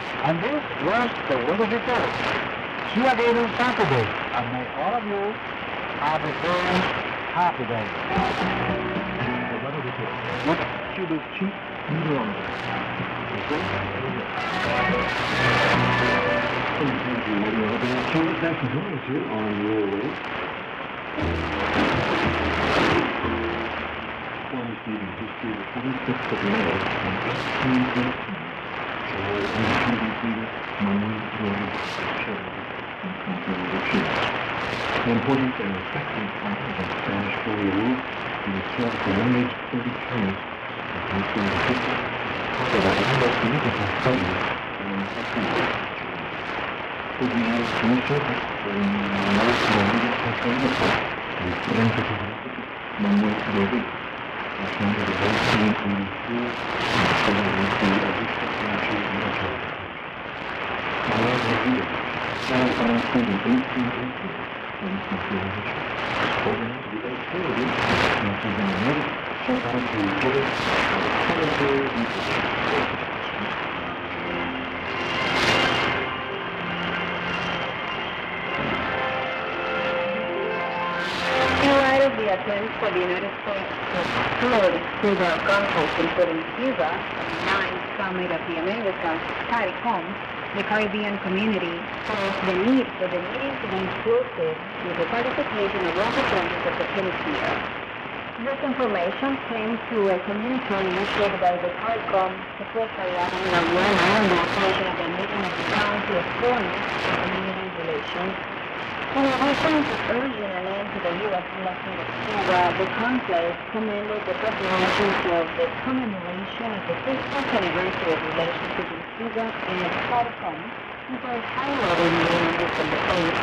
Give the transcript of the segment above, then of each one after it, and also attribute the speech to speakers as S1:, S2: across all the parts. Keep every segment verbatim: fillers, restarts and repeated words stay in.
S1: And this was the weather report. See you again on Saturday, and may all of you have a very happy day. The weather report. What should be cheap meteorologist? Thank you, meteorologist. Thanks for joining us here on your way. Quantitative history of the twenty-sixth of May, eighteen eighteen. The important and effective part of the Spanish Colonial Rule is served for one age thirty-three years and considered the history of the most significant studies in the country. The United States Circuit in the United States and forensic Manuel Rodríguez. The founded the eighteen eighty-two and founded the Additional National Military. Manuel Rodríguez, now founded in eighteen eighteen when he was organized the authority and to the United States to get it for the planetary research.
S2: The attempts for the United States to explode through the Gulf Coast, including Cuba, on the ninth Summit of the Americas, CARICOM, the Caribbean community saw the need for the meeting to be inclusive with the participation of representatives of the hemisphere. This information came through a communique initiated by the CARICOM Secretariat in Atlanta on the occasion of the meeting of the Council of Foreign and Community Relations. In addition to urging an end to the U S investment of Cuba, the conclave commended the preparations of the commemoration of the fiftieth anniversary of relations between Cuba and CARICOM, which was highlighted in December eighth.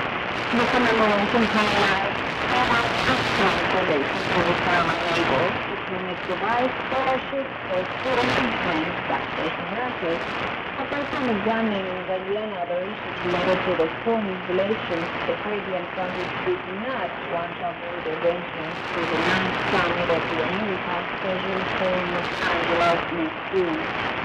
S2: The commemoration highlights several excellent relations with the Caribbean goals, between it provides scholarships for students and friends, doctors, and nurses. Apart from examining the and other issues related to the foreign relations, the Caribbean countries did not want to avoid arrangements to the ninth Summit of the Americas scheduled for Los Angeles next June.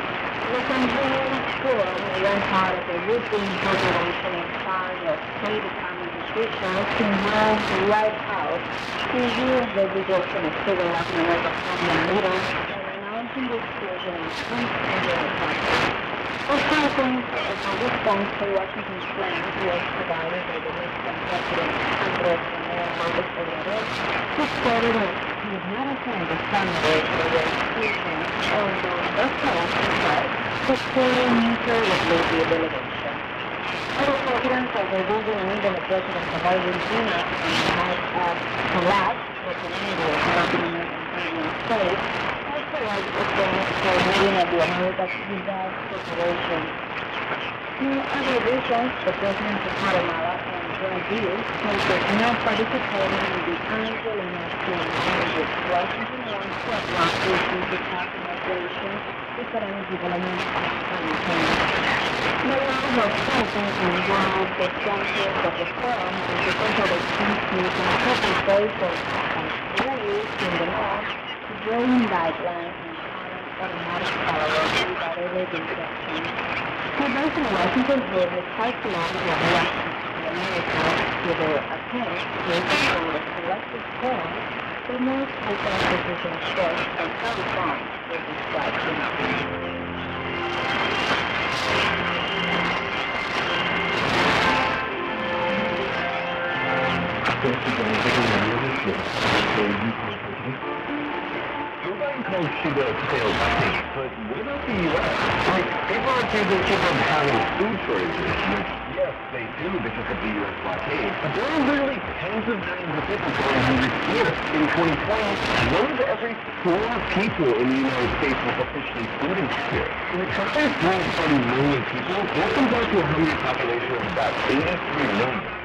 S2: The Centennial Forum ran part of a routine preparation in charge of State Department officials to involve the White House to review the reduction of civil Latin America problem leaders and announcing the exclusion of street and the country. The conference of a response to Washington's plan was provided by the Mexican President Andrés Manuel López Obrador, who stated that he would not attend the summit for the exclusion, although the President said that Korea neutral would lead the delegation. Other presidents of the region and even the President of Argentina might have collapsed representative of Latin American Caribbean states, like the for meeting of the Americas without preparation. In other regions, the presidents of Guatemala and Brazil stated not participating in the Angel International Language Washington wants to apply issues with housing operations, economic development, and climate change. The law was present and involved the sponsors of the forum and the potential exchange and couple based on values in the law drawing guidelines and automatic follow-up without a legislation. The President of Washington held the pipeline of elections in America with their attempt to ensure the collective form the most open position of choice and how reform will be described in
S1: Everybody calls Cuba a failed state, but what about the U S? Like, people are accusing Cuba of having food shortages, which, yes, they do because of the U S blockade. But there are literally tens of millions of people going hungry here. In twenty twenty, one of every four people in the United States was officially food insecure. In a country of three hundred forty million people, that comes out to a hungry population of about eighty-three million.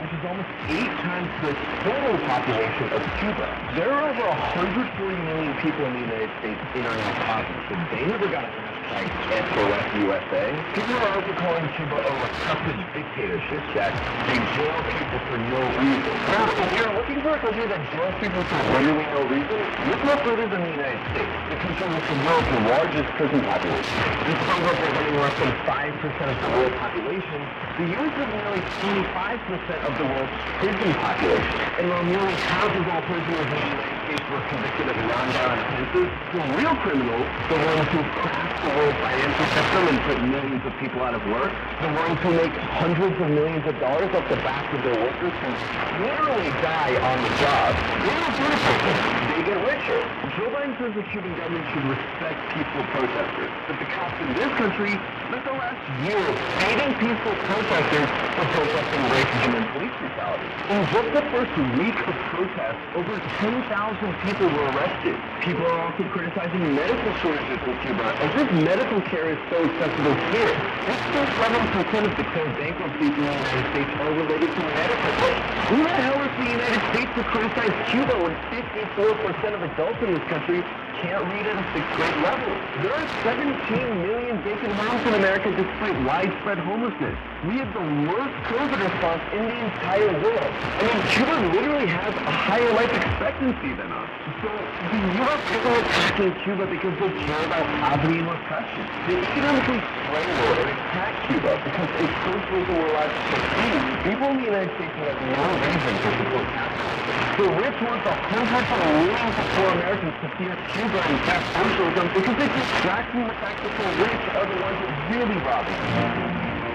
S3: which is almost eight times the total population of Cuba. There are over one hundred forty million people in the United States internet poverty, so they never got a hashtag S O S U S A. People are also calling Cuba a repressive dictatorship that they jail people for no reason. Now, if you're looking for a country that jails people for literally no reason, look no further than the United States, the country with the world's largest prison population. Despite representing less than five percent of the world population, the U S has nearly twenty-five percent of the world's prison population. And while nearly half of all prisoners in the United States were convicted of non-violent offenses, the real criminals, the ones who crashed the world financial system and put millions of people out of work, the ones who make hundreds of millions of dollars off the backs of their workers who literally die on the job, they don't do it. They get richer. Joe Biden says the Cuban government should respect peaceful protesters, but the cops in this country spent the last year beating peaceful protesters for protesting racism and police brutality. In just the first week of protests, over ten thousand people were arrested. People are also criticizing medical shortages in Cuba, as if medical care is so accessible here. sixty-seven percent of declared bankruptcies in the United States are related to medical care. Who the hell is the United States to criticize Cuba when fifty-four percent of adults in this country can't read at a sixth grade level? There are seventeen million vacant homes in America despite widespread homelessness. We have the worst COVID response in the entire world. I mean, Cuba literally has a higher life expectancy than us. So the U S isn't attacking Cuba because they care about poverty and repression. They economically strangle and attack Cuba because if socialism were allowed to succeed, people in the United States would have no reason to support capitalism. The rich want the hundreds of millions of poor Americans to fear Cuba and attack socialism because they distract from the fact that the rich are the ones that really rob them.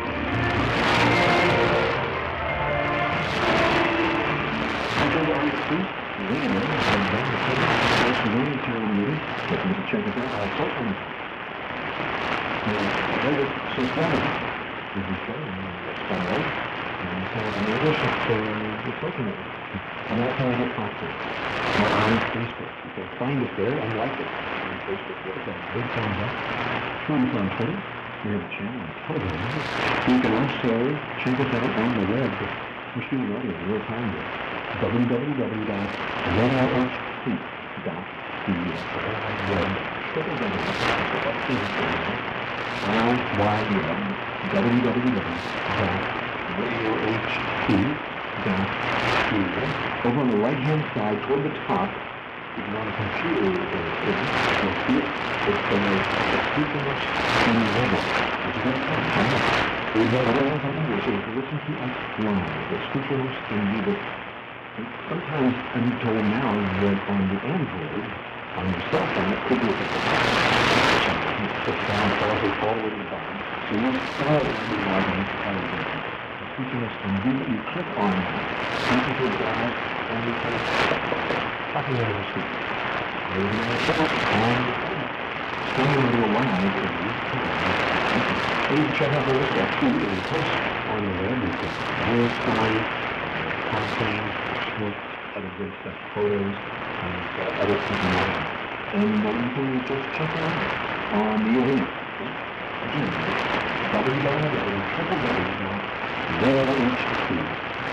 S1: And that's how I get popular. We're on Facebook. You can find us there and like it on Facebook. Give us a big thumbs up. Tweet us on Twitter. We have a channel on Telegram. You can also check us out on the web. We're streaming audio in real time there. w w w dot red outreach tweet dot c s web w w w dot radio h t dot c s. Over on the right hand side toward the top, if you're on a computer uh, you'll see it. It says Speaking in Weather, which is going to come. We have a lot of English, so you can listen to us live. The speakers in the sometimes I'm told now that on the Android, on your cell phone, it could be a different channel. You put down all the way to the bottom. So you start with the logging television. Speaking us from you, you click on that. You can go down and you can talking over the speaker. Maybe you want to show it on the phone. Standing over the line is you. And you can check out the list of food that we post on the web. You can voice stories, content, other good stuff, photos, and uh, other people more. And uh, you can just check it out on the internet. Again, w w w dot red h t dot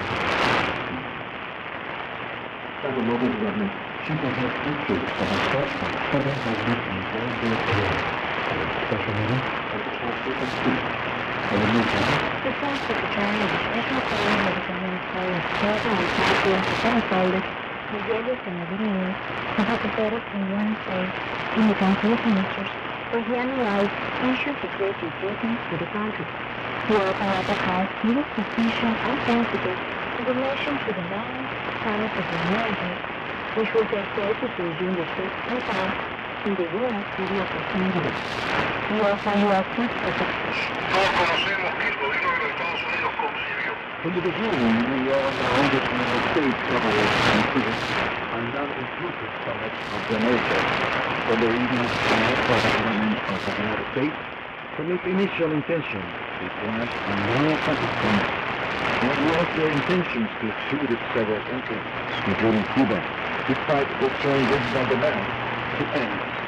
S1: the local government, people have pictures of a start from federal government and all their career. Special meeting at the Constitution Street.
S2: The First Secretary of the Special Program of the Government College, President and Chancellor of the Senate, Miguel Senador, Secretary in one place in the Council of Ministers, where he analyzed issues of great importance to the country. He opened up a house with substantial and sensitive in relation to the balance summit of the America, which will take place between June the sixth and tenth in the U S city of Los Angeles. He also elected as a
S4: Todos conocemos que el gobierno de los Estados Unidos concibió
S1: From the beginning, we all know that the United States government considers a non-inclusive summit of the Americas, for the reasons shared by the government of the United States. From its initial intentions, it was a non-inclusive summit. It was their intentions to exclude several countries, including Cuba, despite the strong wisdom of the man to end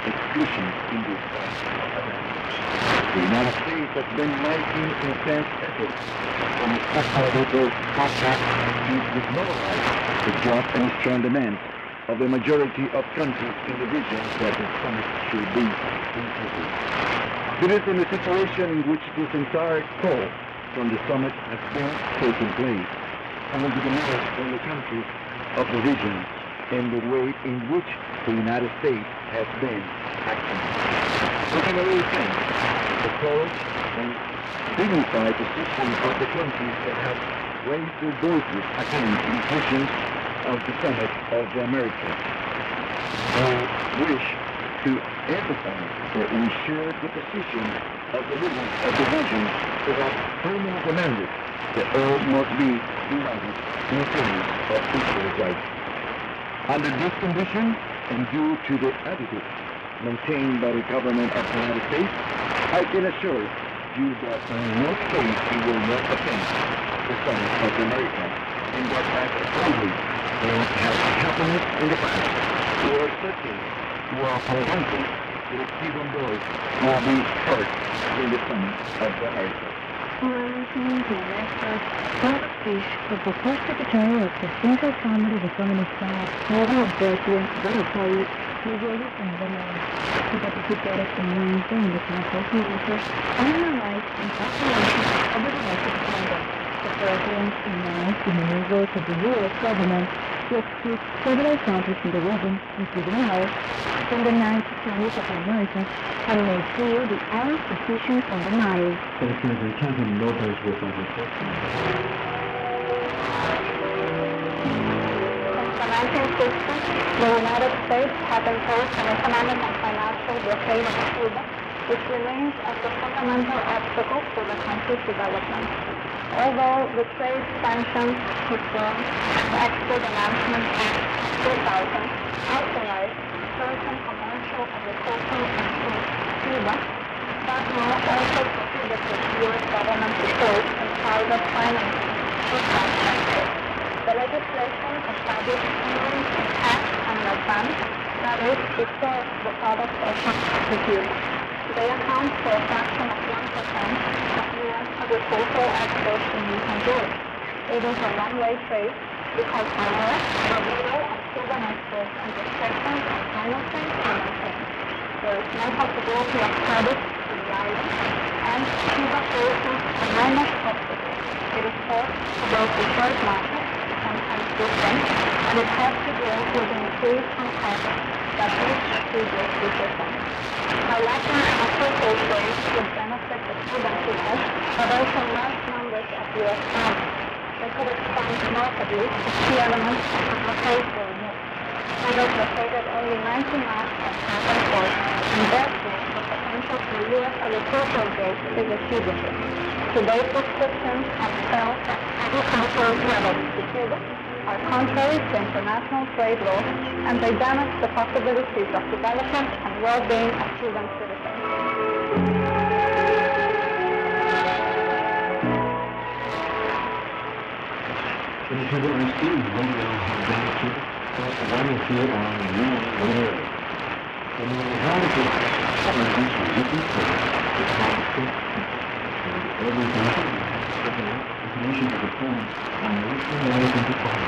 S1: exclusion in this fight. The United States has been making intense efforts from its bilateral contact to demoralize the just and strong demands of the majority of countries in the region that the summit should be inclusive. It is in a situation in which this entire call from the summit has been taking place, and will be the most in the countries of the region, and the way in which the United States has been acting. We can really think the courage and dignified position of the countries that have raised their voices against the inclusion of the summit of the Americas. We wish to emphasize that we share the position of the leaders of the region who have firmly demanded that all must be united in favor of equal rights. Under this condition, and due to the attitude maintained by the government of the United States, I can assure you that in no case we will not offend the summit of America, and that as always has happened in the past, we are certain, we are convinced that the Cuban voice will be heard in the summit of the Americas.
S2: Speech of the first secretary of the Central Committee of the Communist Staff, Robert Berkeley, Verify, Nigeria, and Venezuela, to participate in Wednesday in the Council of Ministers on the rights and population of the domestic conduct. The President announced in the new vote of the U S government to exclude several countries in the region, including ours, from the ninth Summit of America, and made clear the Arab position on the matter.
S1: President Clinton noticed with a report.
S2: nineteen sixty, the United States has imposed an economic and financial blockade on Cuba, which remains as a fundamental obstacle for the country's development. Although the trade sanctions reform and the Export Enhancement Act two thousand authorized certain commercial, agricultural, and Cuba, that law also prohibited U S government support and private financing for such sectors. The legislation established payments in cash and in advance, that is, before the products are shipped to Cuba. They account for a fraction of one percent of U S agricultural exports to Honduras. It is a one-way trade because unless the legal of Cuban exports and restrictions on financing are maintained, there is no possibility of credit to the island, and Cuba faces enormous obstacles. It is forced to go to third market, sometimes different, and it has to deal with the increased costs that each procedure represents. Bilateral and official trade would benefit the Cuban people, but also large numbers of U S farmers. They could expand markedly to key elements of the blockade for more. China blockaded only ninety miles of southern port, and therefore the potential for U S agricultural growth is achievable. Today's restrictions on sales of agricultural products to Cuba are contrary to international trade law, and they damage the possibilities of development and well-being of Cuban citizens.
S1: In Cuba, I see radio has been achieved, but one is here on new radio. And we have to cover this written code to conflict and every country information of the phone on which we are looking to find.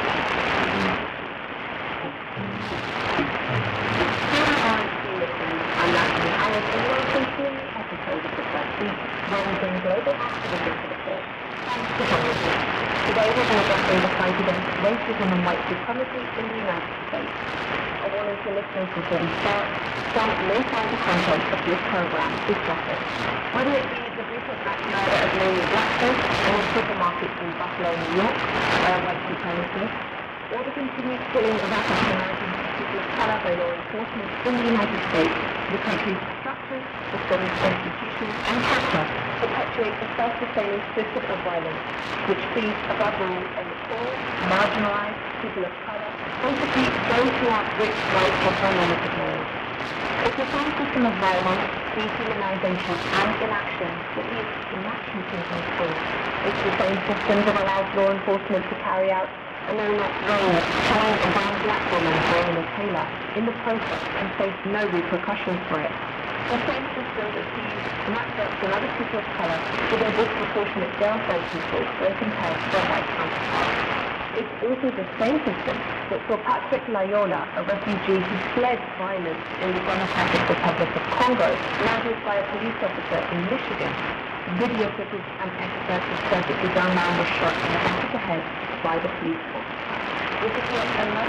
S2: Today we're going to go through the fight against racism and white supremacy in the United States. I wanted to listen to Jim Stark. Some may find the content of this program disruptive. Whether it be the recent mass murder of mainly black folks in a supermarket in Buffalo, New York, by a white supremacist, or the continued killing of African Americans and people of color by law enforcement in the United States, the country's structures, systems, institutions, and culture perpetuate a self-sustaining system of violence, which feeds above all on the poor, marginalized, people of color, basically those who are rich, white, or heteronormative males. It's the same system of violence, dehumanization, and inaction that leads to mass shootings and schools. It's the same system that allows law enforcement to carry out Anona Reyes killing a young black woman, Breonna Taylor, in the process and faced no repercussions for it. The same system that sees black folks and other people of color with a disproportionate jail sentences when compared to their white counterparts. It's also the same system that saw Patrick Layola, a refugee who fled violence in the Democratic Republic of Congo, murdered by a police officer in Michigan. Video footage and experts said that the young man was shot in the back of the head by the police officer. This is yet another